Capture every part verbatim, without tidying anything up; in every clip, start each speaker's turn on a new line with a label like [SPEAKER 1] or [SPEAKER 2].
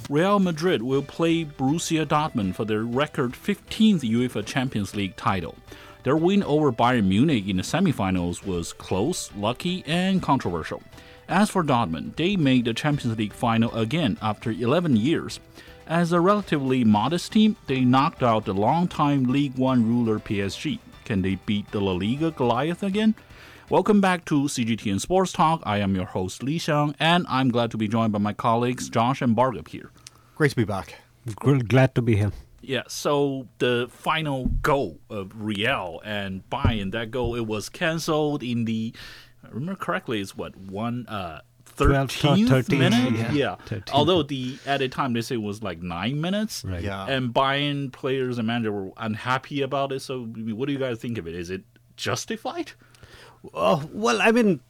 [SPEAKER 1] Real Madrid will play Borussia Dortmund for their record fifteenth UEFA Champions League title. Their win over Bayern Munich in the semifinals was close, lucky, and controversial. As for Dortmund, they made the Champions League final again after eleven years. As a relatively modest team, they knocked out the longtime League One ruler P S G. Can they beat the La Liga Goliath again? Welcome back to C G T N Sports Talk. I am your host, Li Xiang, and I'm glad to be joined by my colleagues, Josh and Bargab here.
[SPEAKER 2] Great to be back.
[SPEAKER 3] Glad to be here.
[SPEAKER 1] Yeah, so the final goal of Real and Bayern, that goal, it was cancelled in the, I remember correctly, it's what, one uh, thirteenth minute?
[SPEAKER 3] Yeah.
[SPEAKER 1] yeah.
[SPEAKER 3] thirteenth.
[SPEAKER 1] Although the at the time they say it was like nine minutes.
[SPEAKER 3] Right.
[SPEAKER 2] Yeah.
[SPEAKER 1] And Bayern players and manager were unhappy about it. So what do you guys think of it? Is it justified?
[SPEAKER 3] Uh, well, I mean,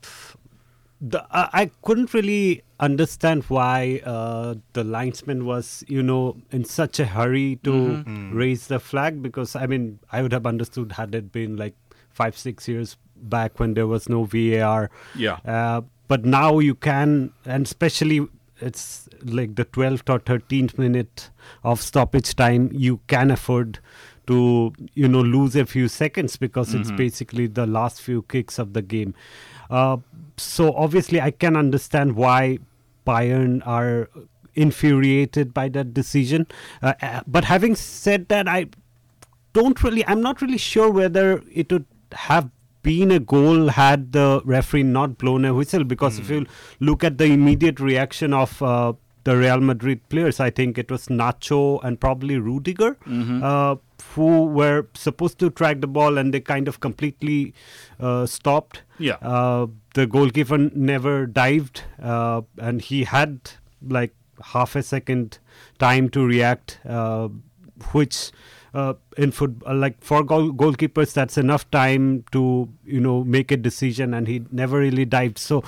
[SPEAKER 3] the, uh, I couldn't really understand why uh, the linesman was, you know, in such a hurry to
[SPEAKER 1] Mm-hmm.
[SPEAKER 3] raise the flag, because, I mean, I would have understood had it been like five, six years back when there was no V A R.
[SPEAKER 1] Yeah.
[SPEAKER 3] Uh, but now you can, and especially it's like the twelfth or thirteenth minute of stoppage time, you can afford to, you know, lose a few seconds because
[SPEAKER 1] Mm-hmm.
[SPEAKER 3] it's basically the last few kicks of the game. Uh, so obviously I can understand why Bayern are infuriated by that decision. Uh, uh, but having said that, I don't really, I'm not really sure whether it would have been a goal had the referee not blown a whistle, because
[SPEAKER 1] Mm.
[SPEAKER 3] if you look at the immediate reaction of uh, the Real Madrid players, I think it was Nacho and probably Rudiger,
[SPEAKER 1] Mm-hmm.
[SPEAKER 3] uh, who were supposed to track the ball, and they kind of completely uh, stopped.
[SPEAKER 1] Yeah.
[SPEAKER 3] Uh, the goalkeeper never dived, uh, and he had like half a second time to react, uh, which uh, in football, like for goal- goalkeepers, that's enough time to, you know, make a decision, and he never really dived. So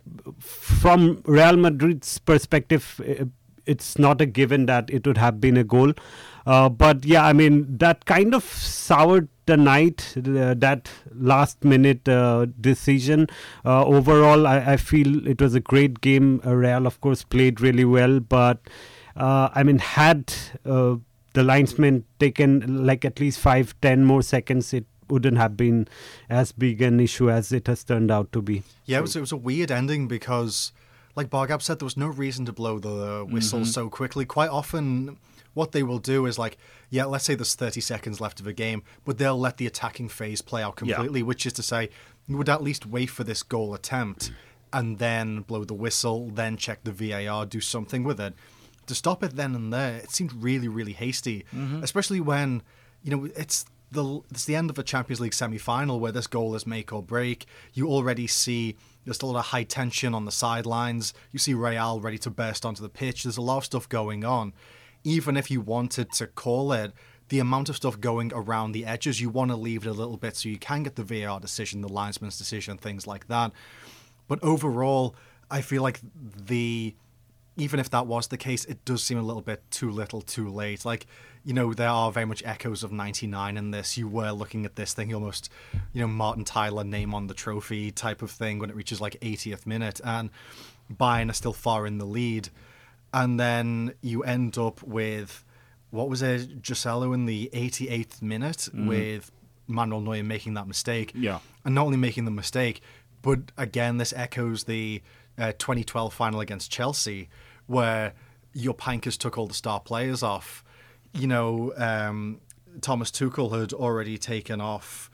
[SPEAKER 3] from Real Madrid's perspective, uh, it's not a given that it would have been a goal. Uh, but yeah, I mean, that kind of soured the night, uh, that last minute uh, decision. Uh, overall, I, I feel it was a great game. Uh, Real, of course, played really well. But uh, I mean, had uh, the linesman taken like at least five, ten more seconds, it wouldn't have been as big an issue as it has turned out to be.
[SPEAKER 2] Yeah, it was, it was a weird ending because, like Bargab said, there was no reason to blow the whistle
[SPEAKER 1] Mm-hmm.
[SPEAKER 2] so quickly. Quite often, what they will do is like, yeah, let's say there's thirty seconds left of a game, but they'll let the attacking phase play out completely, which is to say, you would at least wait for this goal attempt and then blow the whistle, then check the V A R, do something with it. To stop it then and there, it seemed really, really hasty, especially when, you know, it's the it's the end of a Champions League semi-final where this goal is make or break. You already see there's a lot of high tension on the sidelines. You see Real ready to burst onto the pitch. There's a lot of stuff going on. Even if you wanted to call it, the amount of stuff going around the edges, you want to leave it a little bit so you can get the V A R decision, the linesman's decision, things like that. But overall, I feel like the... even if that was the case, it does seem a little bit too little, too late. Like, you know, there are very much echoes of ninety-nine in this. You were looking at this thing almost, you know, Martin Tyler name on the trophy type of thing when it reaches like eightieth minute, and Bayern are still far in the lead. And then you end up with, what was it, Giselo in the eighty-eighth minute
[SPEAKER 1] Mm-hmm.
[SPEAKER 2] with Manuel Neuer making that mistake.
[SPEAKER 1] Yeah.
[SPEAKER 2] And not only making the mistake, but again, this echoes the uh, twenty twelve final against Chelsea, where your Pankers took all the star players off. You know, um, Thomas Tuchel had already taken off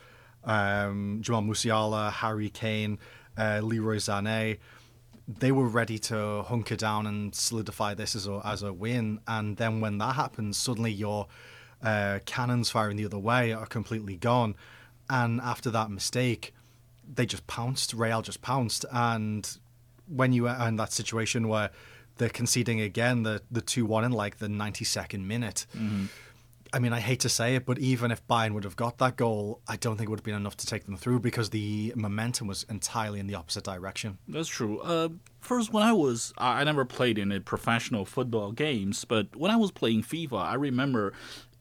[SPEAKER 2] um, Jamal Musiala, Harry Kane, uh, Leroy Sané. They were ready to hunker down and solidify this as a, as a win. And then when that happens, suddenly your uh, cannons firing the other way are completely gone. And after that mistake, they just pounced. Real just pounced. And when you are in that situation where they're conceding again the the two one in like the ninety-second minute.
[SPEAKER 1] Mm-hmm.
[SPEAKER 2] I mean, I hate to say it, but even if Bayern would have got that goal, I don't think it would have been enough to take them through because the momentum was entirely in the opposite direction.
[SPEAKER 1] That's true. Uh, first, when I was, I I never played in a professional football games, but when I was playing FIFA, I remember,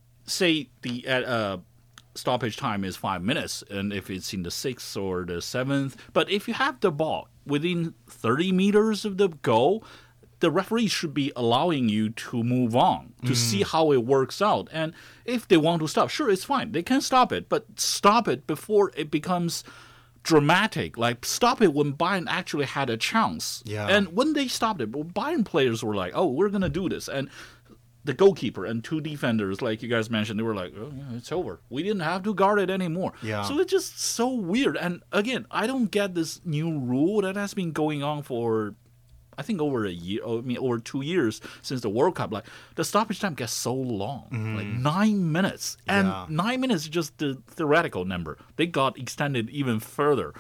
[SPEAKER 1] say the uh, stoppage time is five minutes, and if it's in the sixth or the seventh, but if you have the ball within thirty meters of the goal, the referee should be allowing you to move on, to mm. see how it works out. And if they want to stop, sure, it's fine. They can stop it, but stop it before it becomes dramatic. Like, stop it when Bayern actually had a chance.
[SPEAKER 2] Yeah.
[SPEAKER 1] And when they stopped it, Bayern players were like, oh, we're going to do this. And the goalkeeper and two defenders, like you guys mentioned, they were like, oh, yeah, it's over. We didn't have to guard it anymore.
[SPEAKER 2] Yeah.
[SPEAKER 1] So it's just so weird. And again, I don't get this new rule that has been going on for, I think, over a year, I mean, over two years since the World Cup. Like, the stoppage time gets so long, mm-hmm. like nine minutes. And
[SPEAKER 2] yeah.
[SPEAKER 1] nine minutes is just the theoretical number. They got extended even further.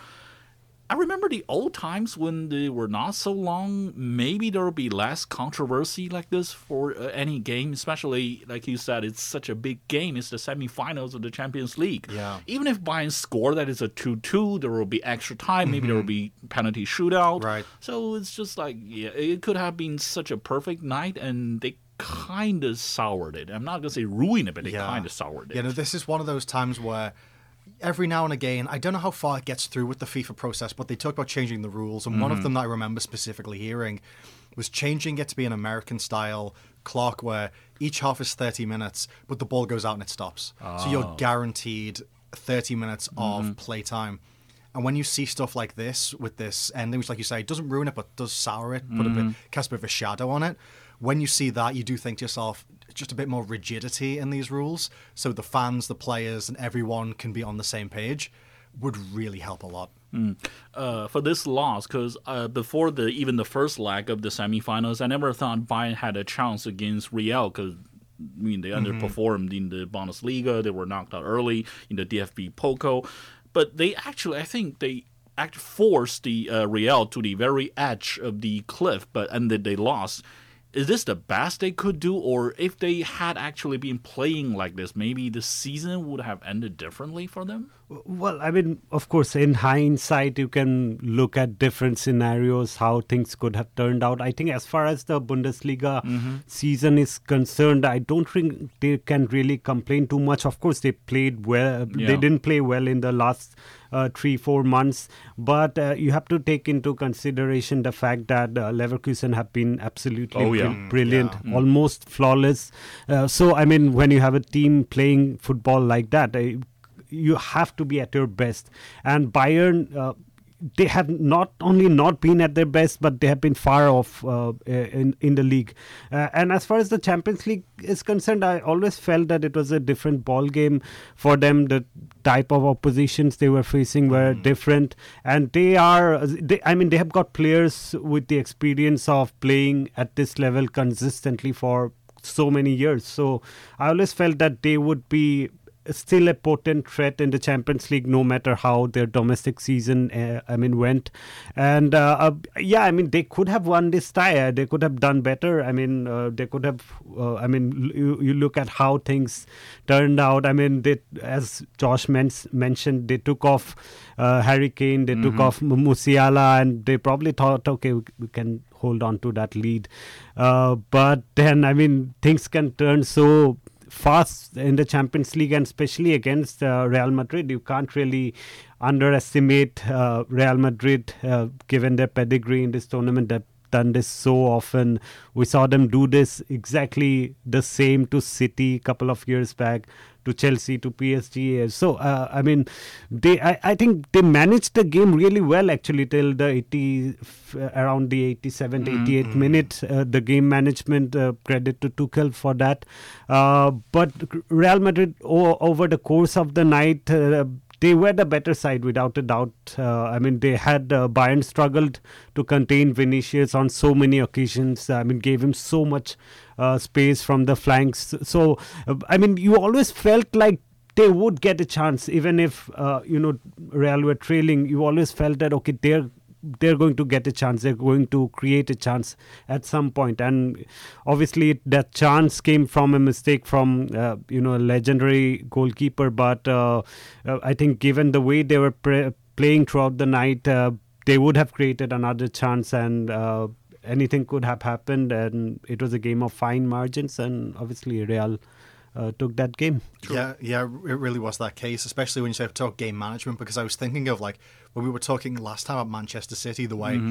[SPEAKER 1] I remember the old times when they were not so long. Maybe there would be less controversy like this for uh, any game, especially, like you said, it's such a big game. It's the semifinals of the Champions League.
[SPEAKER 2] Yeah.
[SPEAKER 1] Even if Bayern score that is a two two, there will be extra time. Mm-hmm. Maybe there will be penalty shootout.
[SPEAKER 2] Right.
[SPEAKER 1] So it's just like, yeah, it could have been such a perfect night, and they kind of soured it. I'm not going to say ruined it, but they
[SPEAKER 2] yeah.
[SPEAKER 1] kind of soured it.
[SPEAKER 2] Yeah, no, this is one of those times where every now and again, I don't know how far it gets through with the FIFA process, but they talk about changing the rules. And mm-hmm. one of them that I remember specifically hearing was changing it to be an American-style clock where each half is thirty minutes, but the ball goes out and it stops. Oh. So you're guaranteed thirty minutes of mm-hmm. playtime. And when you see stuff like this with this ending, which, like you say, doesn't ruin it, but does sour it, put mm-hmm. a bit, casts a bit of a shadow on it, when you see that, you do think to yourself, just a bit more rigidity in these rules, so the fans, the players, and everyone can be on the same page, would really help a lot.
[SPEAKER 1] Mm. Uh, for this loss, because uh, before the even the first leg of the semifinals, I never thought Bayern had a chance against Real, because I mean they mm-hmm. underperformed in the Bundesliga, they were knocked out early in the D F B Pokal, but they actually, I think they actually forced the uh, Real to the very edge of the cliff, but and they lost. Is this the best they could do? Or if they had actually been playing like this, maybe the season would have ended differently for them?
[SPEAKER 3] Well, I mean, of course, in hindsight, you can look at different scenarios, how things could have turned out. I think as far as the Bundesliga mm-hmm. season is concerned, I don't think they can really complain too much. Of course, they played well. Yeah. They didn't play well in the last uh, three, four months. But uh, you have to take into consideration the fact that uh, Leverkusen have been absolutely
[SPEAKER 1] oh, yeah.
[SPEAKER 3] br- brilliant,
[SPEAKER 2] yeah.
[SPEAKER 3] almost flawless. Uh, so, I mean, when you have a team playing football like that, uh, you have to be at your best. And Bayern, uh, they have not only not been at their best, but they have been far off uh, in, in the league. Uh, and as far as the Champions League is concerned, I always felt that it was a different ball game for them. The type of oppositions they were facing were mm. different. And they are, they, I mean, they have got players with the experience of playing at this level consistently for so many years. So I always felt that they would be still a potent threat in the Champions League, no matter how their domestic season, uh, I mean, went. And uh, uh, yeah, I mean, they could have won this tie. They could have done better. I mean, uh, they could have. Uh, I mean, you, you look at how things turned out. I mean, they, as Josh men- mentioned, they took off uh, Harry Kane, they mm-hmm. took off Musiala, and they probably thought, okay, we, we can hold on to that lead. Uh, but then, I mean, things can turn so fast in the Champions League, and especially against uh, Real Madrid. You can't really underestimate uh, Real Madrid, uh, given their pedigree in this tournament. They've done this so often. We saw them do this exactly the same to City a couple of years back, to Chelsea, to P S G. So, uh, I mean, they. I, I think they managed the game really well, actually, till the eighty, around the eighty-seventh, mm-hmm. eighty-eighth minute. Uh, the game management, uh, credit to Tuchel for that. Uh, but Real Madrid, o- over the course of the night, uh, they were the better side, without a doubt. Uh, I mean, they had uh, Bayern struggled to contain Vinicius on so many occasions. I mean, gave him so much uh, space from the flanks. So, uh, I mean, you always felt like they would get a chance, even if, uh, you know, Real were trailing. You always felt that, okay, they're they're going to get a chance. They're going to create a chance at some point. And obviously that chance came from a mistake from, uh, you know, a legendary goalkeeper. But uh, uh, I think given the way they were pre- playing throughout the night, uh, they would have created another chance, and uh, anything could have happened. And it was a game of fine margins, and obviously Real Uh, took that game.
[SPEAKER 2] True. Yeah, yeah, it really was that case, especially when you say talk game management, because I was thinking of, like, when we were talking last time about Manchester City, the way mm-hmm.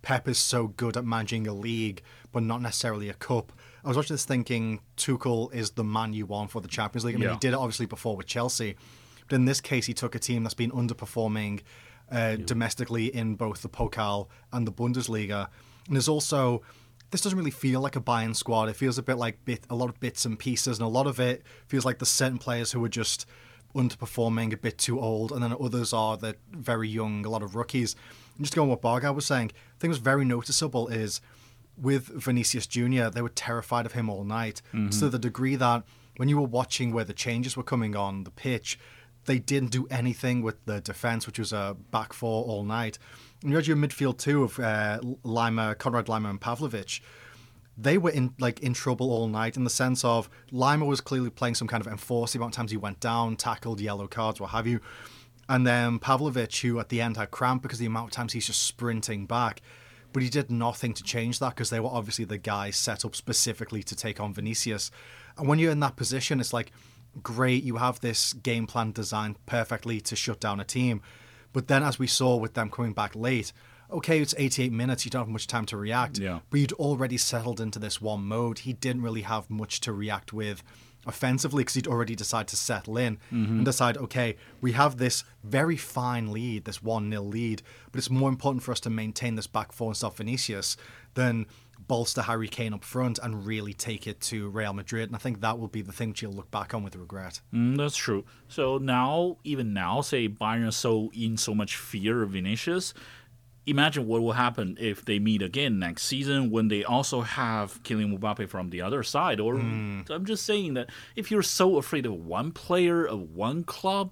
[SPEAKER 2] Pep is so good at managing a league, but not necessarily a cup. I was watching this thinking Tuchel is the man you want for the Champions League. I mean,
[SPEAKER 1] Yeah.
[SPEAKER 2] he did it obviously before with Chelsea, but in this case, he took a team that's been underperforming uh, domestically in both the Pokal and the Bundesliga. And there's also, this doesn't really feel like a Bayern squad. It feels a bit like bit, a lot of bits and pieces, and a lot of it feels like there's certain players who are just underperforming, a bit too old, and then others are that very young, a lot of rookies. And just going on what Barga was saying, I think what's very noticeable is with Vinicius Junior, they were terrified of him all night,
[SPEAKER 1] Mm-hmm.
[SPEAKER 2] to the degree that when you were watching where the changes were coming on the pitch, they didn't do anything with the defence, which was a back four all night. And you had your midfield too of uh, Lima, Konrad Lima and Pavlovic. They were in like in trouble all night in the sense of Lima was clearly playing some kind of enforcing amount of times he went down, tackled, yellow cards, what have you. And then Pavlovic, who at the end had cramp because the amount of times he's just sprinting back. But he did nothing to change that because they were obviously the guys set up specifically to take on Vinicius. And when you're in that position, it's like, great, you have this game plan designed perfectly to shut down a team. But then as we saw with them coming back late, okay, it's eighty-eight minutes, you don't have much time to react.
[SPEAKER 1] Yeah.
[SPEAKER 2] But you'd already settled into this one mode. He didn't really have much to react with offensively because he'd already decided to settle in
[SPEAKER 1] Mm-hmm.
[SPEAKER 2] and decide, okay, we have this very fine lead, this one nil lead, but it's more important for us to maintain this back four and stop Vinicius than bolster Harry Kane up front and really take it to Real Madrid. And I think that will be the thing that you'll look back on with regret.
[SPEAKER 1] Mm, that's true. So now, even now, say Bayern is so in so much fear of Vinicius. Imagine what will happen if they meet again next season when they also have Kylian Mbappe from the other side. Or
[SPEAKER 2] Hmm.
[SPEAKER 1] I'm just saying that if you're so afraid of one player, of one club,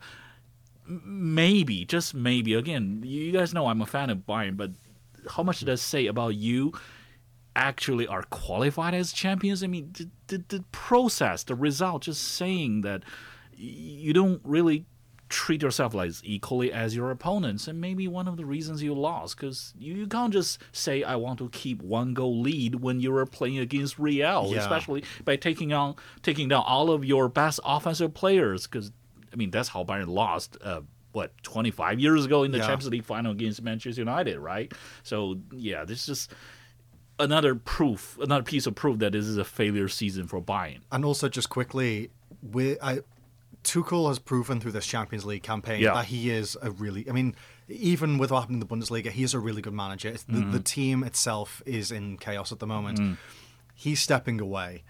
[SPEAKER 1] m- maybe, just maybe, again, you guys know I'm a fan of Bayern, but how much does it say about you actually are qualified as champions? I mean, the, the, the process, the result, just saying that you don't really treat yourself like equally as your opponents, and maybe one of the reasons you lost, because you, you can't just say I want to keep one goal lead when you're playing against Real,
[SPEAKER 2] Yeah.
[SPEAKER 1] especially by taking on taking down all of your best offensive players, because I mean that's how Bayern lost uh, what twenty-five years ago in the
[SPEAKER 2] Yeah.
[SPEAKER 1] Champions League final against Manchester United, right? So yeah, this is just another proof, another piece of proof that this is a failure season for Bayern.
[SPEAKER 2] And also, just quickly, we, I, Tuchel has proven through this Champions League campaign
[SPEAKER 1] Yeah.
[SPEAKER 2] that he is a really, I mean, even with what happened in the Bundesliga, he is a really good manager. It's the,
[SPEAKER 1] Mm-hmm.
[SPEAKER 2] the team itself is in chaos at the moment.
[SPEAKER 1] Mm.
[SPEAKER 2] He's stepping away.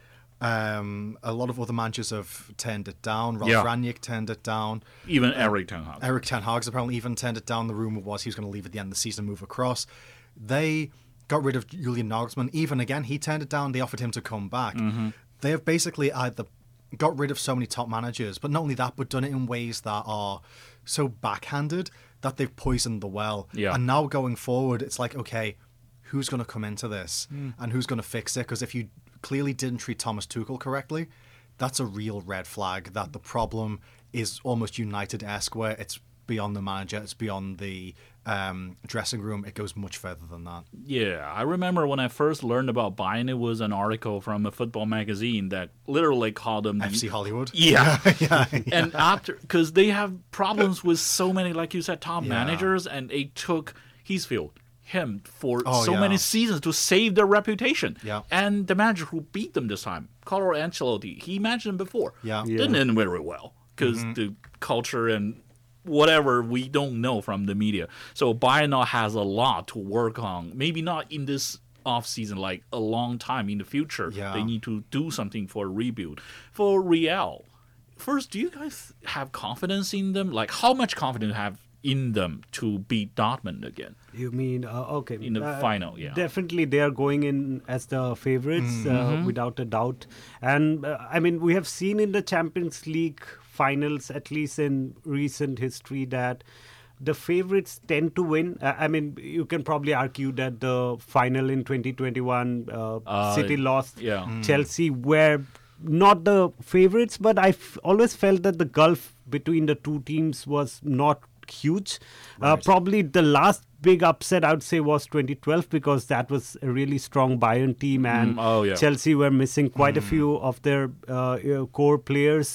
[SPEAKER 2] Um, a lot of other managers have turned it down. Ralf
[SPEAKER 1] Yeah.
[SPEAKER 2] Rangnick turned it down.
[SPEAKER 1] Even Eric Ten Hag.
[SPEAKER 2] Eric Ten Hag's apparently even turned it down. The rumor was he was going to leave at the end of the season and move across. They got rid of Julian Nagelsmann. Even again, he turned it down. They offered him to come back.
[SPEAKER 1] Mm-hmm.
[SPEAKER 2] They have basically either got rid of so many top managers, but not only that, but done it in ways that are so backhanded that they've poisoned the well.
[SPEAKER 1] Yeah.
[SPEAKER 2] And now going forward, it's like, okay, who's going to come into this
[SPEAKER 1] Mm.
[SPEAKER 2] and who's going to fix it? Because if you clearly didn't treat Thomas Tuchel correctly, that's a real red flag that the problem is almost United-esque, where it's beyond the manager, it's beyond the um, dressing room. It goes much further than that.
[SPEAKER 1] Yeah, I remember when I first learned about Bayern, it was an article from a football magazine that literally called them the
[SPEAKER 2] F C Hollywood.
[SPEAKER 1] Yeah.
[SPEAKER 2] yeah,
[SPEAKER 1] And after, because they have problems with so many, like you said, top
[SPEAKER 2] Yeah.
[SPEAKER 1] managers, and it took Heathfield, him, for
[SPEAKER 2] Oh,
[SPEAKER 1] so
[SPEAKER 2] yeah.
[SPEAKER 1] many seasons to save their reputation.
[SPEAKER 2] Yeah.
[SPEAKER 1] And the manager who beat them this time, Carlo Ancelotti, he managed them before.
[SPEAKER 2] Yeah.
[SPEAKER 3] Yeah.
[SPEAKER 1] Didn't end very well because
[SPEAKER 2] Mm-hmm.
[SPEAKER 1] the culture and whatever we don't know from the media. So Bayern now has a lot to work on. Maybe not in this off season, like a long time in the future.
[SPEAKER 2] Yeah.
[SPEAKER 1] They need to do something for a rebuild. For Real, first, do you guys have confidence in them? Like, how much confidence you have in them to beat Dortmund again
[SPEAKER 3] You mean, uh, okay.
[SPEAKER 1] in the
[SPEAKER 3] uh,
[SPEAKER 1] final? Yeah.
[SPEAKER 3] Definitely, they are going in as the favorites,
[SPEAKER 1] Mm-hmm.
[SPEAKER 3] uh, without a doubt. And uh, I mean, we have seen in the Champions League finals, at least in recent history, that the favorites tend to win. Uh, I mean, you can probably argue that the final in twenty twenty-one, uh,
[SPEAKER 1] Uh,
[SPEAKER 3] City lost,
[SPEAKER 1] yeah. Mm.
[SPEAKER 3] Chelsea were not the favorites, but I f- always felt that the gulf between the two teams was not huge. Uh, probably the last big upset, I would say, was twenty twelve, because that was a really strong Bayern team, and
[SPEAKER 1] Mm, oh, yeah.
[SPEAKER 3] Chelsea were missing quite a few of their uh, uh, core players.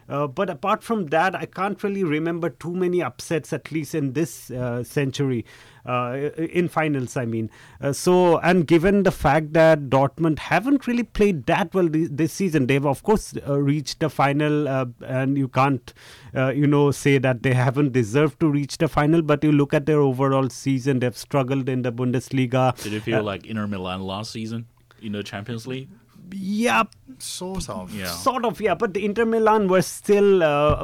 [SPEAKER 3] Uh, but apart from that, I can't really remember too many upsets, at least in this uh, century, uh, in finals, I mean. Uh, so, and given the fact that Dortmund haven't really played that well this, this season, they've, of course, uh, reached the final, uh, and you can't, uh, you know, say that they haven't deserved to reach the final, but you look at their overall season, they've struggled in the Bundesliga.
[SPEAKER 1] Did it feel
[SPEAKER 3] uh,
[SPEAKER 1] like Inter Milan last season in the Champions League?
[SPEAKER 3] Yeah,
[SPEAKER 2] Sort of.
[SPEAKER 1] Yeah.
[SPEAKER 3] sort of, yeah. But the Inter Milan were still, uh,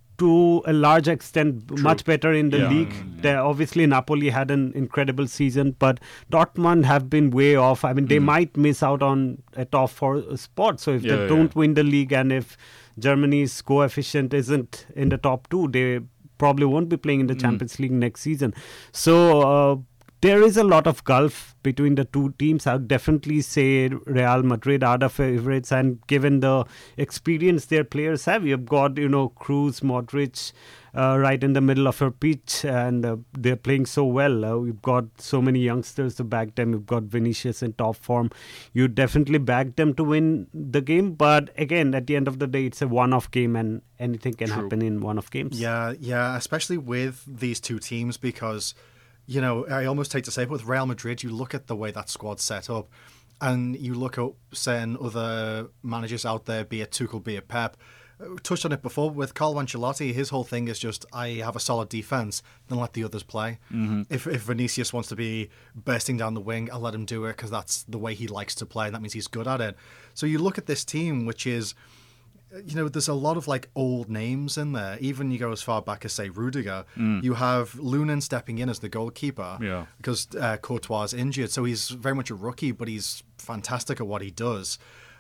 [SPEAKER 3] to a large extent,
[SPEAKER 1] True.
[SPEAKER 3] much better in the
[SPEAKER 1] Yeah.
[SPEAKER 3] league.
[SPEAKER 1] Mm,
[SPEAKER 3] They obviously Napoli had an incredible season, but Dortmund have been way off. I mean, they
[SPEAKER 1] Mm.
[SPEAKER 3] might miss out on a top four spot. So if
[SPEAKER 1] Yeah,
[SPEAKER 3] they
[SPEAKER 1] yeah,
[SPEAKER 3] don't
[SPEAKER 1] yeah.
[SPEAKER 3] win the league, and if Germany's coefficient isn't in the top two, they probably won't be playing in the
[SPEAKER 1] Mm.
[SPEAKER 3] Champions League next season. So uh, there is a lot of gulf between the two teams. I would definitely say Real Madrid are the favorites, and given the experience their players have, you've got, you know, Kroos, Modric uh, right in the middle of her pitch, and uh, they're playing so well. Uh, we've got so many youngsters to back them. We've got Vinicius in top form. You definitely back them to win the game, but again, at the end of the day, it's a one-off game, and anything can
[SPEAKER 1] True.
[SPEAKER 3] happen in one-off games.
[SPEAKER 2] Yeah, yeah, especially with these two teams because, you know, I almost hate to say it, but with Real Madrid, you look at the way that squad's set up and you look at certain other managers out there, be it Tuchel, be it Pep. We touched on it before with Carlo Ancelotti. His whole thing is just, I have a solid defense, then let the others play. Mm-hmm. If, if Vinicius wants to be bursting down the wing, I'll let him do it because that's the way he likes to play and that means he's good at it. So you look at this team, which is, you know, there's a lot of like old names in there. Even you go as far back as, say, Rudiger. Mm. You have Lunin stepping in as the goalkeeper
[SPEAKER 1] Yeah.
[SPEAKER 2] because uh, Courtois is injured. So he's very much a rookie, but he's fantastic at what he does.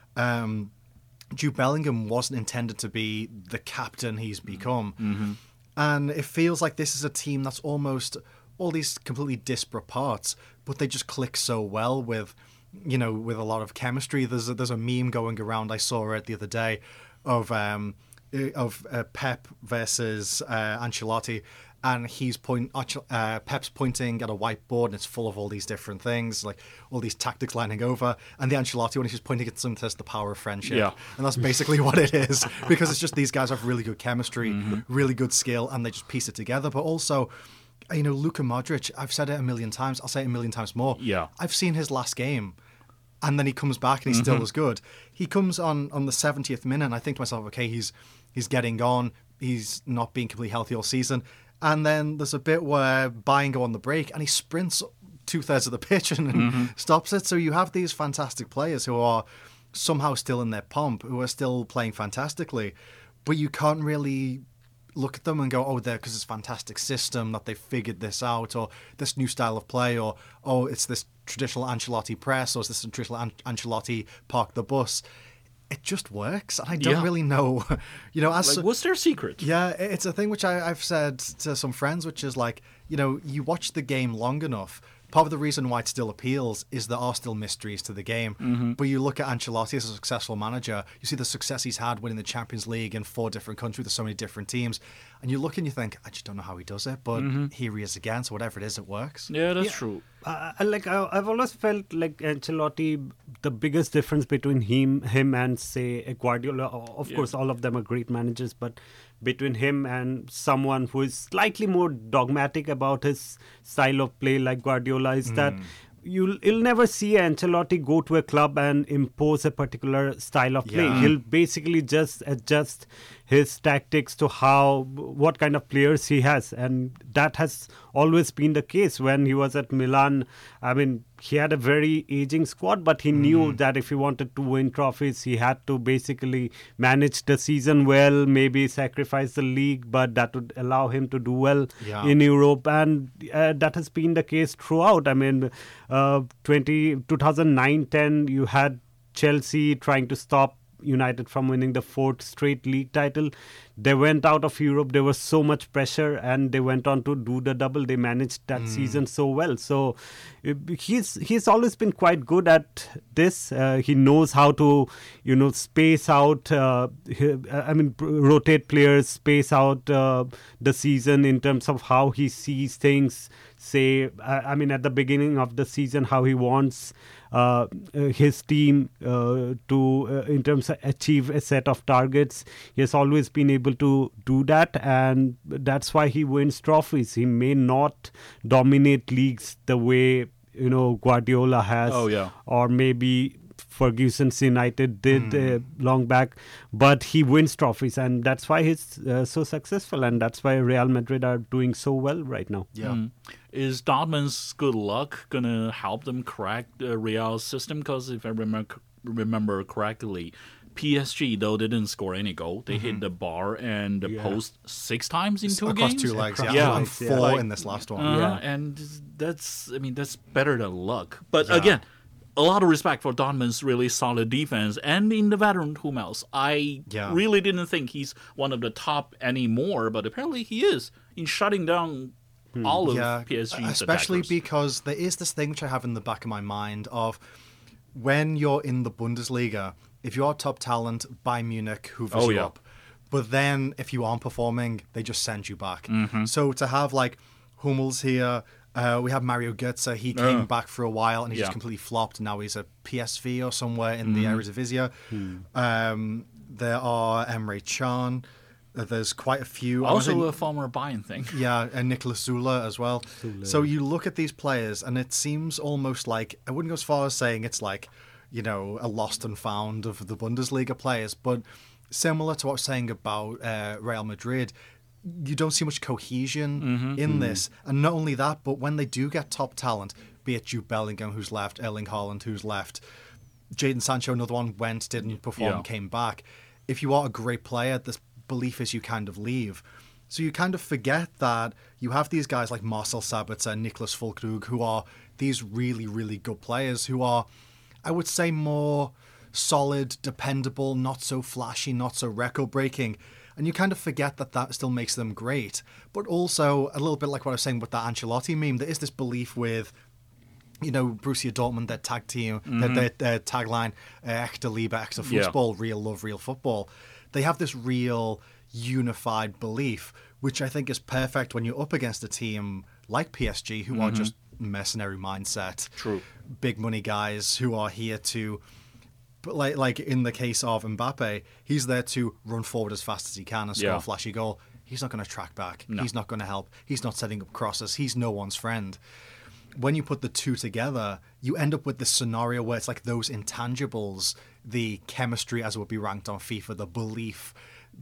[SPEAKER 2] Um, Jude Bellingham wasn't intended to be the captain he's become. Mm-hmm. And it feels like this is a team that's almost all these completely disparate parts, but they just click so well with, you know, with a lot of chemistry. There's a, there's a meme going around. I saw it the other day of um of uh, Pep versus uh, Ancelotti, and he's point uh, Pep's pointing at a whiteboard and it's full of all these different things, like all these tactics lining over, and the Ancelotti one, he's just pointing at something that's the power of friendship.
[SPEAKER 1] Yeah.
[SPEAKER 2] And that's basically what it is, because it's just these guys have really good chemistry, mm-hmm. really good skill, and they just piece it together. But also, you know, Luka Modric, I've said it a million times, I'll say it a million times more.
[SPEAKER 1] Yeah.
[SPEAKER 2] I've seen his last game, and then he comes back and he's
[SPEAKER 1] Mm-hmm.
[SPEAKER 2] still as good. He comes on on the seventieth minute, and I think to myself, okay, he's he's getting on. He's not being completely healthy all season. And then there's a bit where Bayern go on the break, and he sprints two-thirds of the pitch and
[SPEAKER 1] Mm-hmm.
[SPEAKER 2] stops it. So you have these fantastic players who are somehow still in their pomp, who are still playing fantastically, but you can't really look at them and go, oh, they're because it's a fantastic system that they've figured this out, or this new style of play, or oh, it's this traditional Ancelotti press, or it's this traditional An- Ancelotti park the bus. It just works, and I don't
[SPEAKER 1] Yeah.
[SPEAKER 2] really know, you know, as
[SPEAKER 1] Like, what's their secret?
[SPEAKER 2] yeah, it's a thing which I, I've said to some friends, which is like, you know, you watch the game long enough. Part of the reason why it still appeals is there are still mysteries to the game. Mm-hmm. But you look at Ancelotti as a successful manager, you see the success he's had winning the Champions League in four different countries with so many different teams, and you look and you think, I just don't know how he does it, but
[SPEAKER 1] Mm-hmm.
[SPEAKER 2] here he is again, so whatever it is, it works.
[SPEAKER 1] Yeah, that's
[SPEAKER 3] Yeah.
[SPEAKER 1] true.
[SPEAKER 3] Uh, like I, I've always felt like Ancelotti, the biggest difference between him, him and say a Guardiola. o- Of
[SPEAKER 1] Yeah.
[SPEAKER 3] course, all of them are great managers, but between him and someone who is slightly more dogmatic about his style of play, like Guardiola, is that you'll you'll never see Ancelotti go to a club and impose a particular style of play.
[SPEAKER 2] Yeah.
[SPEAKER 3] He'll basically just adjust his tactics to how what kind of players he has, and that has always been the case. When he was at Milan, I mean, he had a very aging squad, but he knew that if he wanted to win trophies, he had to basically manage the season well, maybe sacrifice the league, but that would allow him to do well
[SPEAKER 2] Yeah.
[SPEAKER 3] in Europe, and uh, that has been the case throughout. I mean, uh, twenty, two thousand nine ten, you had Chelsea trying to stop United from winning the fourth straight league title. They went out of Europe. There was so much pressure, and they went on to do the double. They managed that season so well. So uh, he's he's always been quite good at this. Uh, he knows how to, you know, space out. Uh, he- I mean, rotate players, space out uh, the season in terms of how he sees things. say, I, I mean, at the beginning of the season, how he wants uh, his team uh, to, uh, in terms of achieve a set of targets. He has always been able to do that, and that's why he wins trophies. He may not dominate leagues the way, you know, Guardiola has,
[SPEAKER 1] Oh, yeah.
[SPEAKER 3] or maybe Ferguson's United did mm. uh, long back, but he wins trophies, and that's why he's uh, so successful, and that's why Real Madrid are doing so well right now.
[SPEAKER 2] Yeah.
[SPEAKER 1] Mm. Is Dortmund's good luck gonna help them crack the Real's system? Because if I remember remember correctly, P S G, though they didn't score any goal, they mm-hmm. hit the bar and the yeah. post six times in two
[SPEAKER 2] Across
[SPEAKER 1] games.
[SPEAKER 2] two legs, yeah,
[SPEAKER 1] yeah.
[SPEAKER 2] and four
[SPEAKER 1] yeah. Like,
[SPEAKER 2] in this last one.
[SPEAKER 1] Uh,
[SPEAKER 2] yeah,
[SPEAKER 1] and that's, I mean, that's better than luck. But
[SPEAKER 2] yeah.
[SPEAKER 1] again, a lot of respect for Dortmund's really solid defense, and in the veteran Hummels, I
[SPEAKER 2] yeah.
[SPEAKER 1] really didn't think he's one of the top anymore, but apparently he is in shutting down hmm. all of
[SPEAKER 2] yeah.
[SPEAKER 1] P S G's
[SPEAKER 2] especially
[SPEAKER 1] attackers.
[SPEAKER 2] Because there is this thing which I have in the back of my mind of when you're in the Bundesliga, if you're top talent, Bayern Munich hoovers
[SPEAKER 1] oh,
[SPEAKER 2] you
[SPEAKER 1] yeah.
[SPEAKER 2] up. But then if you aren't performing, they just send you back.
[SPEAKER 1] Mm-hmm.
[SPEAKER 2] So to have like Hummels here, uh, we have Mario Götze, he came uh, back for a while and he yeah. just completely flopped. Now he's a P S V or somewhere in mm-hmm. the Eredivisie. Mm. Um, there are Emre Can. Uh, there's quite a few.
[SPEAKER 1] Also
[SPEAKER 2] think,
[SPEAKER 1] a former Bayern thing.
[SPEAKER 2] Yeah, and Nicolas Sula as well. Sula. So you look at these players and it seems almost like, I wouldn't go as far as saying it's like, you know, a lost and found of the Bundesliga players, but similar to what I was saying about uh, Real Madrid, you don't see much cohesion mm-hmm. in mm-hmm. this. And not only that, but when they do get top talent, be it Jude Bellingham, who's left, Erling Haaland, who's left, Jadon Sancho, another one, went, didn't perform, yeah. came back. If you are a great player, this belief is you kind of leave. So you kind of forget that you have these guys like Marcel Sabitzer and Niklas Füllkrug, who are these really, really good players who are, I would say, more solid, dependable, not so flashy, not so record-breaking. And you kind of forget that that still makes them great. But also, a little bit like what I was saying with that Ancelotti meme, there is this belief with, you know, Borussia Dortmund, their tag team, mm-hmm. their, their, their tagline, uh, Echte Liebe, Echte Fußball, yeah. real love, real football. They have this real unified belief, which I think is perfect when you're up against a team like P S G, who mm-hmm. are just mercenary mindset.
[SPEAKER 1] True.
[SPEAKER 2] Big money guys who are here to, but like like in the case of Mbappe, he's there to run forward as fast as he can and score
[SPEAKER 1] yeah.
[SPEAKER 2] a flashy goal. He's not going to track back.
[SPEAKER 1] No.
[SPEAKER 2] He's not going to help. He's not setting up crosses. He's no one's friend. When you put the two together, you end up with this scenario where it's like those intangibles, the chemistry as it would be ranked on FIFA, the belief,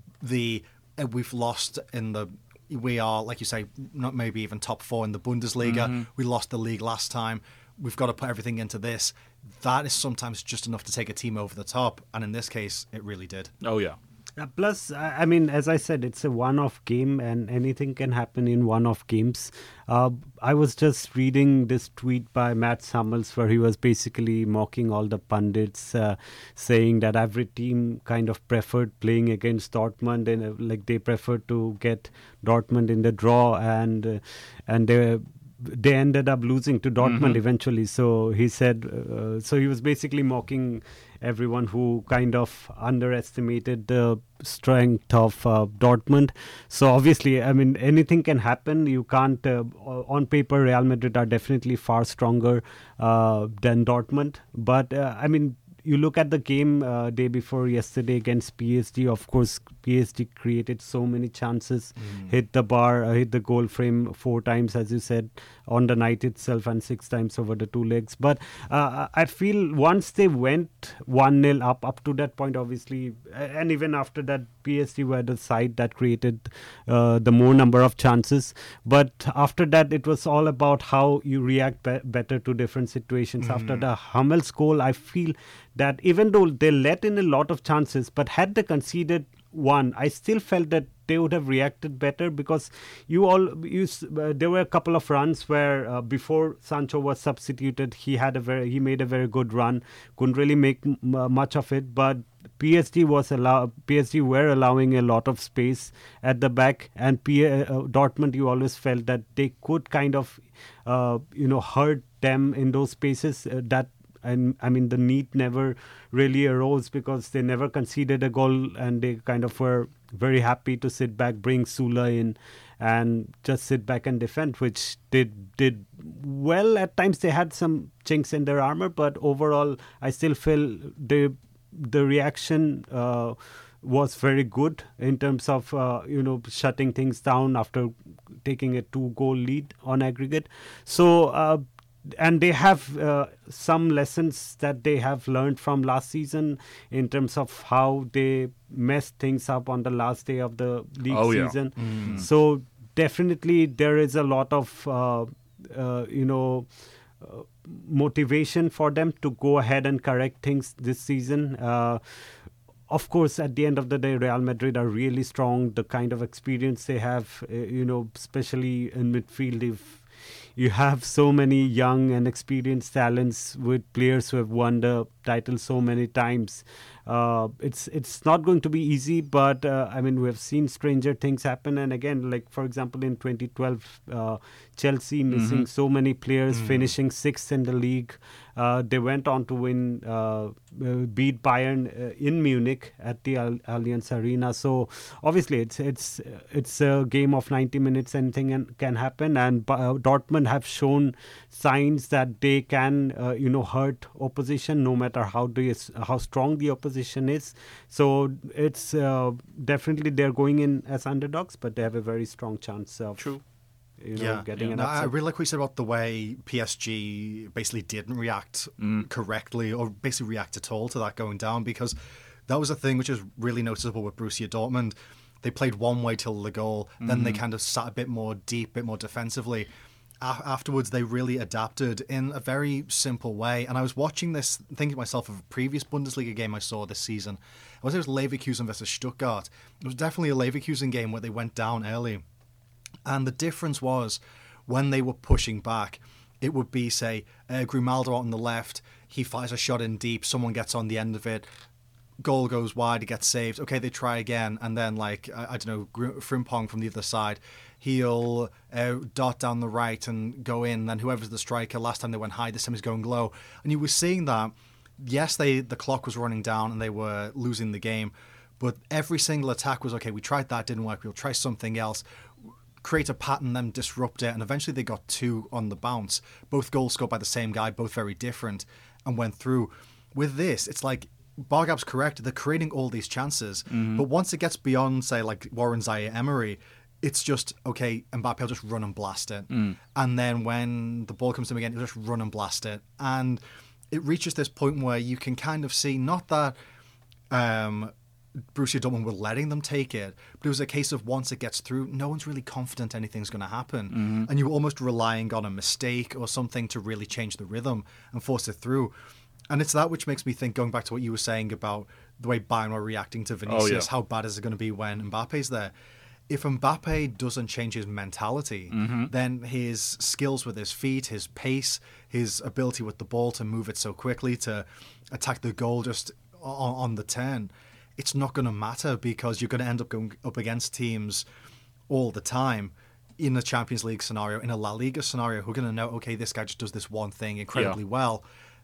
[SPEAKER 2] the uh, we've lost in the, we are, like you say, not maybe even top four in the Bundesliga. Mm-hmm. We lost the league last time. We've got to put everything into this. That is sometimes just enough to take a team over the top. And in this case, it really did.
[SPEAKER 1] Oh, yeah.
[SPEAKER 3] Uh, plus, I mean, as I said, it's a one-off game and anything can happen in one-off games. Uh, I was just reading this tweet by Mats Hummels where he was basically mocking all the pundits, uh, saying that every team kind of preferred playing against Dortmund and uh, like they preferred to get Dortmund in the draw and uh, and they they ended up losing to Dortmund mm-hmm. eventually. So he said, uh, so he was basically mocking everyone who kind of underestimated the strength of uh, Dortmund. So obviously, I mean, anything can happen. You can't, uh, on paper, Real Madrid are definitely far stronger uh, than Dortmund. But, uh, I mean, you look at the game uh, day before yesterday against P S G. Of course, P S G created so many chances, mm. hit the bar, uh, hit the goal frame four times, as you said, on the night itself, and six times over the two legs. But uh, I feel once they went one nil up, up to that point, obviously, and even after that, P S G were the side that created uh, the more number of chances. But after that, it was all about how you react be- better to different situations. Mm. After the Hummels goal, I feel that even though they let in a lot of chances, but had they conceded one, I still felt that they would have reacted better because you all you, uh, there were a couple of runs where uh, before Sancho was substituted, he had a very he made a very good run, couldn't really make m- much of it, but P S G was allow P S G were allowing a lot of space at the back, and P- uh, Dortmund, you always felt that they could kind of uh, you know hurt them in those spaces uh, that. And I mean, the need never really arose because they never conceded a goal and they kind of were very happy to sit back, bring Sula in and just sit back and defend, which did did well. At times they had some chinks in their armor, but overall I still feel the the reaction uh, was very good in terms of uh, you know shutting things down after taking a two goal lead on aggregate. So uh, and they have uh, some lessons that they have learned from last season in terms of how they messed things up on the last day of the league
[SPEAKER 1] oh, yeah.
[SPEAKER 3] season.
[SPEAKER 1] Mm.
[SPEAKER 3] So definitely there is a lot of uh, uh, you know uh, motivation for them to go ahead and correct things this season. Uh, Of course, at the end of the day, Real Madrid are really strong. The kind of experience they have, uh, you know, especially in midfield, if you have so many young and experienced talents with players who have won the title so many times, uh, it's it's not going to be easy. But uh, I mean, we have seen stranger things happen. And again, like for example, in twenty twelve, uh, Chelsea missing mm-hmm. so many players, mm-hmm. finishing sixth in the league. Uh, they went on to win, uh, uh, beat Bayern uh, in Munich at the Al- Allianz Arena. So obviously, it's it's it's a game of ninety minutes. Anything an- can happen, and uh, Dortmund have shown signs that they can, uh, you know, hurt opposition no matter how they, how strong the opposition is. So it's uh, definitely they're going in as underdogs, but they have a very strong chance of.
[SPEAKER 1] True.
[SPEAKER 3] You know,
[SPEAKER 2] yeah,
[SPEAKER 3] getting
[SPEAKER 2] yeah.
[SPEAKER 3] an
[SPEAKER 2] No,
[SPEAKER 3] upset.
[SPEAKER 2] I really like what you said about the way P S G basically didn't react
[SPEAKER 1] Mm.
[SPEAKER 2] correctly or basically react at all to that going down, because that was a thing which is really noticeable with Borussia Dortmund. They played one way till the goal, then they kind of sat a bit more deep, a bit more defensively. A- afterwards, they really adapted in a very simple way. And I was watching this, thinking to myself of a previous Bundesliga game I saw this season. I was it was Leverkusen versus Stuttgart. It was definitely a Leverkusen game where they went down early. And the difference was when they were pushing back, it would be, say, uh, Grimaldo on the left, he fires a shot in deep, someone gets on the end of it, goal goes wide, it gets saved. Okay, they try again, and then, like, I, I don't know, Gr- Frimpong from the other side, he'll uh, dot down the right and go in, then whoever's the striker, last time they went high, this time he's going low. And you were seeing that, yes, they the clock was running down and they were losing the game, but every single attack was, okay, we tried that, didn't work, we'll try something else, create a pattern, then disrupt it, and eventually they got two on the bounce. Both goals scored by the same guy, both very different, and went through. With this, it's like, Bargab's correct, they're creating all these chances, mm-hmm. but once it gets beyond, say, like Warren Zaire-Emery, it's just, okay, Mbappe will just run and blast it. Mm. And then when the ball comes to him again, he'll just run and blast it. And it reaches this point where you can kind of see, not that um, Borussia Dortmund were letting them take it, but it was a case of once it gets through, no one's really confident anything's going to happen. Mm-hmm. And you're almost relying on a mistake or something to really change the rhythm and force it through. And it's that which makes me think, going back to what you were saying about the way Bayern were reacting to Vinicius, oh, yeah. how bad is it going to be when Mbappe's there? If Mbappe doesn't change his mentality, mm-hmm. then his skills with his feet, his pace, his ability with the ball to move it so quickly, to attack the goal just on, on the turn, it's not going to matter, because you're going to end up going up against teams all the time in a Champions League scenario, in a La Liga scenario, who are going to know, okay, this guy just does this one thing incredibly yeah. well,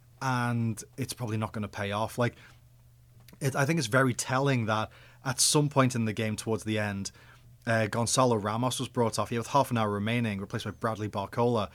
[SPEAKER 2] and it's probably not going to pay off. Like, it, I think it's very telling that at some point in the game towards the end, uh, Gonzalo Ramos was brought off. He had half an hour remaining, replaced by Bradley Barcola.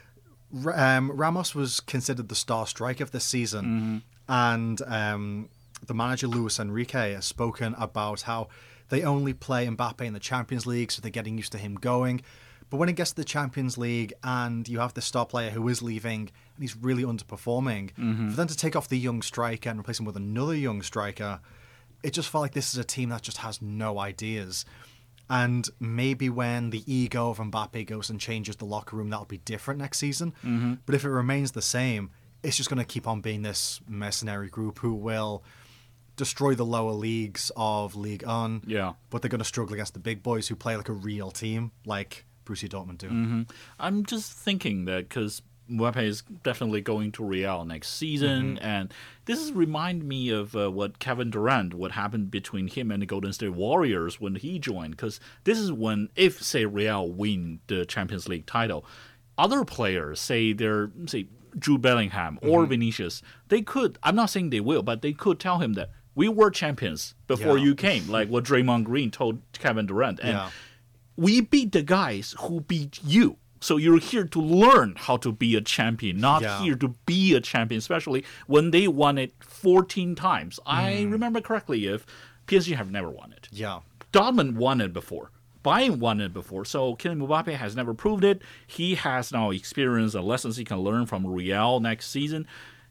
[SPEAKER 2] Um, Ramos was considered the star striker of this season, mm-hmm. and um, the manager, Luis Enrique, has spoken about how they only play Mbappe in the Champions League, so they're getting used to him going. But when it gets to the Champions League and you have the star player who is leaving and he's really underperforming, mm-hmm. for them to take off the young striker and replace him with another young striker, it just felt like this is a team that just has no ideas. And maybe when the ego of Mbappe goes and changes the locker room, that'll be different next season. Mm-hmm. But if it remains the same, it's just going to keep on being this mercenary group who will destroy the lower leagues of Ligue one.
[SPEAKER 1] Yeah.
[SPEAKER 2] But they're going to struggle against the big boys who play like a real team, like Borussia Dortmund do.
[SPEAKER 1] Mm-hmm. I'm just thinking that because Mbappe is definitely going to Real next season, mm-hmm. and this is remind me of uh, what Kevin Durant, what happened between him and the Golden State Warriors when he joined, because this is when, if, say, Real win the Champions League title, other players, say they're, say, Jude Bellingham or mm-hmm. Vinicius, they could, I'm not saying they will, but they could tell him that we were champions before
[SPEAKER 2] yeah.
[SPEAKER 1] you came, like what Draymond Green told Kevin Durant. And
[SPEAKER 2] yeah.
[SPEAKER 1] we beat the guys who beat you. So you're here to learn how to be a champion, not
[SPEAKER 2] Yeah.
[SPEAKER 1] here to be a champion, especially when they won it fourteen times. I
[SPEAKER 2] Mm.
[SPEAKER 1] remember correctly if P S G have never won it.
[SPEAKER 2] Yeah.
[SPEAKER 1] Dortmund won it before. Bayern won it before. So Kylian Mbappe has never proved it. He has now experienced the lessons he can learn from Real next season.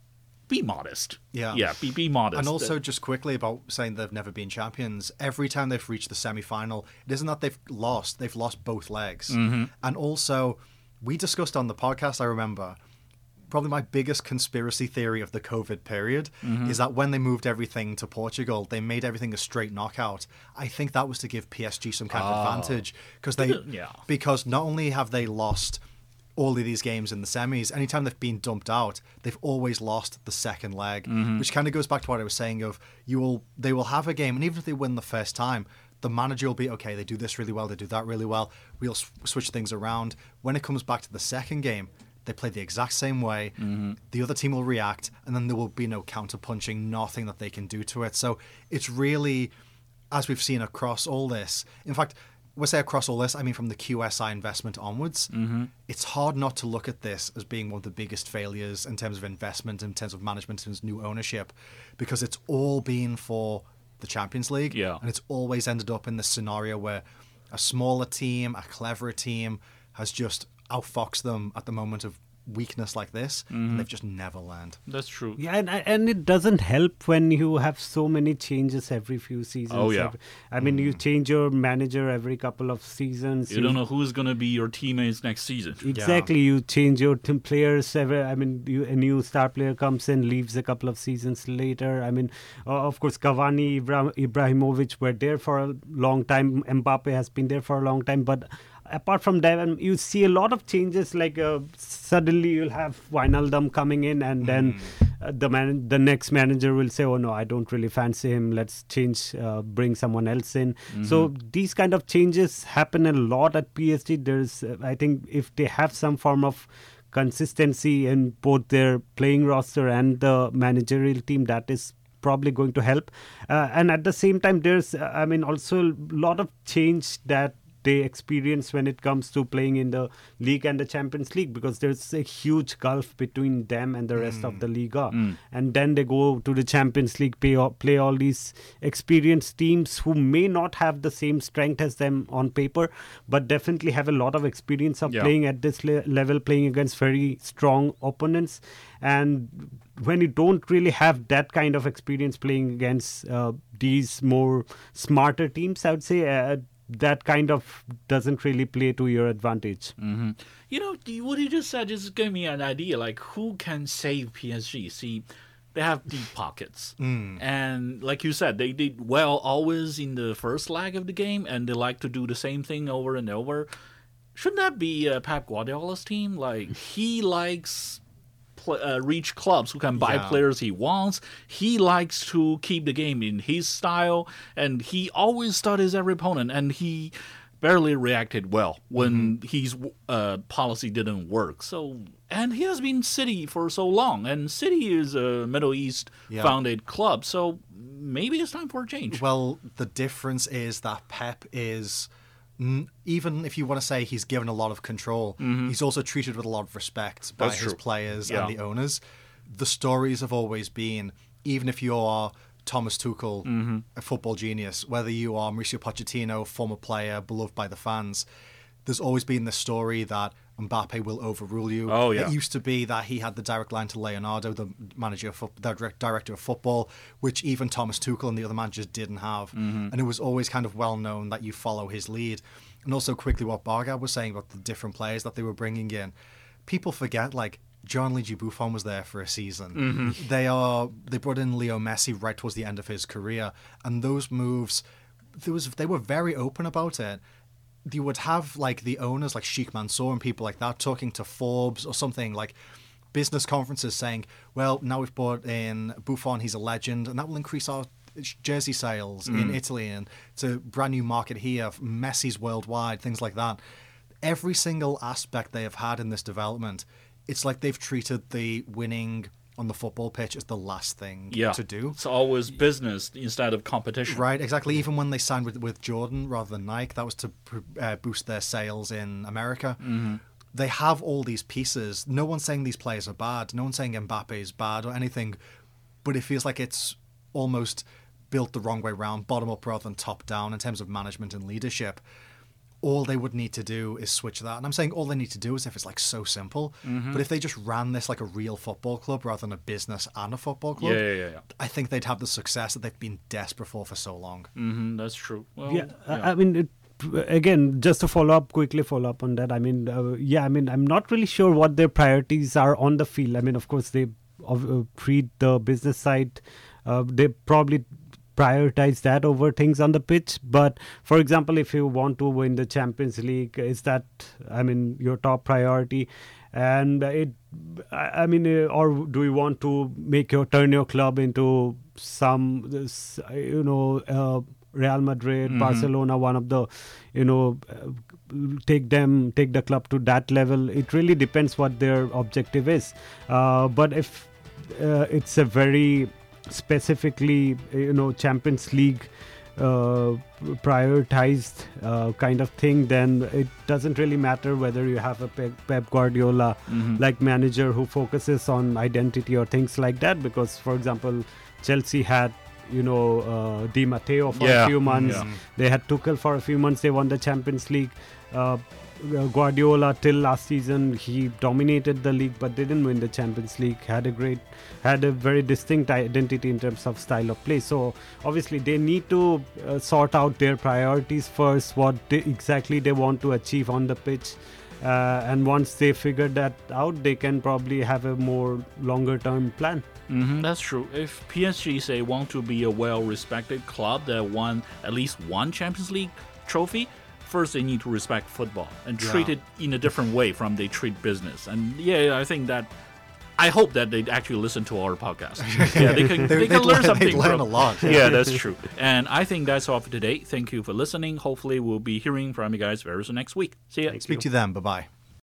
[SPEAKER 1] Be modest.
[SPEAKER 2] Yeah.
[SPEAKER 1] Yeah, be, be modest.
[SPEAKER 2] And also, just quickly about saying they've never been champions, every time they've reached the semi-final, it isn't that they've lost, they've lost both legs.
[SPEAKER 1] Mm-hmm.
[SPEAKER 2] And also, we discussed on the podcast, I remember, probably my biggest conspiracy theory of the COVID period
[SPEAKER 1] Mm-hmm.
[SPEAKER 2] is that when they moved everything to Portugal, they made everything a straight knockout. I think that was to give P S G some kind of advantage because they,
[SPEAKER 1] Yeah.
[SPEAKER 2] because not only have they lost all of these games in the semis, anytime they've been dumped out, they've always lost the second leg, which kind of goes back to what I was saying of you will they will have a game, and even if they win the first time, the manager will be, okay, they do this really well, they do that really well, we'll s- switch things around. When it comes back to the second game, they play the exact same way, the other team will react, and then there will be no counter-punching, nothing that they can do to it. So it's really, as we've seen across all this, in fact, when I say across all this, I mean from the Q S I investment onwards, mm-hmm. it's hard not to look at this as being one of the biggest failures in terms of investment, in terms of management, in terms of new ownership, because it's all been for the Champions League,
[SPEAKER 1] Yeah.
[SPEAKER 2] and it's always ended up in this scenario where a smaller team, a cleverer team, has just outfoxed them at the moment of weakness like this, and they've just never learned.
[SPEAKER 1] That's true.
[SPEAKER 3] Yeah, and and it doesn't help when you have so many changes every few seasons.
[SPEAKER 1] Oh, yeah.
[SPEAKER 3] Every- I mean, you change your manager every couple of seasons.
[SPEAKER 1] You don't know who's going to be your teammates next season.
[SPEAKER 3] Exactly, you change your team players. Every, I mean, you, a new star player comes in, leaves a couple of seasons later. I mean, uh, of course, Cavani, Ibra- Ibrahimovic were there for a long time. Mbappe has been there for a long time, but apart from that, um, you see a lot of changes. Like uh, suddenly you'll have Wijnaldum coming in, and then uh, the man, the next manager will say, "Oh no, I don't really fancy him. Let's change, uh, bring someone else in." So these kind of changes happen a lot at P S G. There's, uh, I think, if they have some form of consistency in both their playing roster and the managerial team, that is probably going to help. Uh, and at the same time, there's, uh, I mean, also a lot of change that they experience when it comes to playing in the league and the Champions League, because there's a huge gulf between them and the rest of the Liga. And then they go to the Champions League, play all, play all these experienced teams who may not have the same strength as them on paper, but definitely have a lot of experience of
[SPEAKER 1] Yeah.
[SPEAKER 3] playing at this le- level, playing against very strong opponents. And when you don't really have that kind of experience playing against uh, these more smarter teams, I would say uh, that kind of doesn't really play to your advantage.
[SPEAKER 1] Mm-hmm. You know, the- what you just said just gave me an idea. Like, who can save P S G? See, they have deep pockets. And like you said, they did well always in the first leg of the game, and they like to do the same thing over and over. Shouldn't that be uh, Pep Guardiola's team? Like, he likes pl- uh, reach clubs who can buy
[SPEAKER 2] Yeah.
[SPEAKER 1] players he wants. He likes to keep the game in his style, and he always studies every opponent, and he barely reacted well when his uh, policy didn't work. So, and he has been City for so long, and City is a Middle East
[SPEAKER 2] Yeah.
[SPEAKER 1] founded club, so maybe it's time for a change.
[SPEAKER 2] Well, the difference is that Pep is, n- even if you want to say he's given a lot of control, he's also treated with a lot of respect by
[SPEAKER 1] That's
[SPEAKER 2] his
[SPEAKER 1] true.
[SPEAKER 2] players
[SPEAKER 1] Yeah.
[SPEAKER 2] and the owners. The stories have always been, even if you're Thomas Tuchel, a football genius, whether you are Mauricio Pochettino, former player, beloved by the fans, there's always been the story that Mbappe will overrule you.
[SPEAKER 1] Oh, yeah.
[SPEAKER 2] It used to be that he had the direct line to Leonardo, the manager of fo- the direct- director of football, which even Thomas Tuchel and the other managers didn't have. And it was always kind of well known that you follow his lead. And also quickly what Barga was saying about the different players that they were bringing in. People forget, like, Gianluigi Buffon was there for a season. They are they brought in Leo Messi right towards the end of his career, and those moves, there was they were very open about it. You would have like the owners like Sheikh Mansour and people like that talking to Forbes or something, like business conferences saying, well, now we've brought in Buffon, he's a legend, and that will increase our jersey sales in Italy, and it's a brand new market here, Messi's worldwide, things like that. Every single aspect they have had in this development, it's like they've treated the winning on the football pitch is the last thing
[SPEAKER 1] yeah.
[SPEAKER 2] to do.
[SPEAKER 1] It's always business instead of competition.
[SPEAKER 2] Right, exactly. Even when they signed with, with Jordan rather than Nike, that was to uh, boost their sales in America.
[SPEAKER 1] Mm-hmm.
[SPEAKER 2] They have all these pieces. No one's saying these players are bad. No one's saying Mbappe is bad or anything. But it feels like it's almost built the wrong way round, bottom up rather than top down in terms of management and leadership. All they would need to do is switch that. And I'm saying all they need to do is if it's like so simple. Mm-hmm. But if they just ran this like a real football club rather than a business and a football club,
[SPEAKER 1] yeah, yeah, yeah, yeah.
[SPEAKER 2] I think they'd have the success that they've been desperate for for so long.
[SPEAKER 1] Mm-hmm, that's true. Well,
[SPEAKER 3] yeah,
[SPEAKER 1] yeah.
[SPEAKER 3] I mean, it, again, just to follow up, quickly follow up on that. I mean, uh, yeah, I mean, I'm not really sure what their priorities are on the field. I mean, of course, they uh, treat the business side. Uh, they probably prioritize that over things on the pitch. But for example, if you want to win the Champions League, is that, I mean, your top priority? And it, I mean, uh, or do you want to make your turn your club into some, this, you know, uh, Real Madrid, mm-hmm. Barcelona, one of the, you know, uh, take them, take the club to that level. It really depends what their objective is. Uh, but if uh, it's a very specifically, you know, Champions League uh, prioritized uh, kind of thing, then it doesn't really matter whether you have a Pep, Pep Guardiola mm-hmm. like manager who focuses on identity or things like that. Because, for example, Chelsea had, you know, uh, Di Matteo for
[SPEAKER 1] yeah.
[SPEAKER 3] a few months.
[SPEAKER 1] Yeah.
[SPEAKER 3] They had Tuchel for a few months. They won the Champions League. Uh, Guardiola till last season, he dominated the league but didn't win the Champions League. Had a great, had a very distinct identity in terms of style of play. So obviously they need to uh, sort out their priorities first, what they, exactly they want to achieve on the pitch. Uh, and once they figure that out, they can probably have a more longer term plan.
[SPEAKER 1] Mm-hmm, that's true. If P S G say want to be a well-respected club that won at least one Champions League trophy, first they need to respect football and
[SPEAKER 2] yeah.
[SPEAKER 1] treat it in a different way from they treat business. And yeah, I think that, I hope that they actually listen to our podcast. Yeah, they can, they, they can learn something.
[SPEAKER 2] They learn
[SPEAKER 1] from,
[SPEAKER 2] a lot.
[SPEAKER 1] Yeah, that's true. And I think that's all for today. Thank you for listening. Hopefully we'll be hearing from you guys very soon next week. See ya.
[SPEAKER 2] Speak to you then. Bye-bye.